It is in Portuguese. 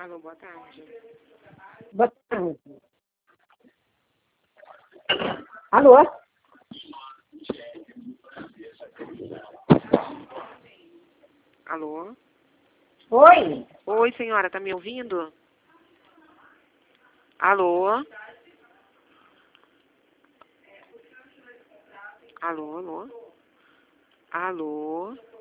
Alô, boa tarde. Boa tarde. Alô? Alô? Oi? Oi, senhora, tá me ouvindo? Alô? Alô, alô? Alô?